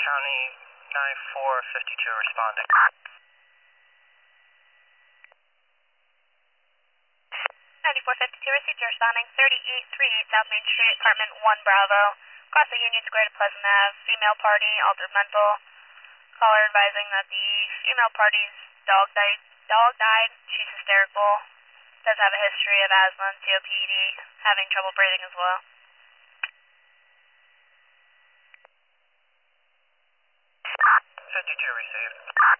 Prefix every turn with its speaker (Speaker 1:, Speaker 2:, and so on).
Speaker 1: County 9452 responding.
Speaker 2: 9452 received your responding 3838 South Main Street, apartment 1 Bravo. Across the Union Square to Pleasant Ave, female party, altered mental. Caller advising that the female party's dog died. She's hysterical. Does have a history of asthma and COPD, having trouble breathing as well.
Speaker 1: 52 received.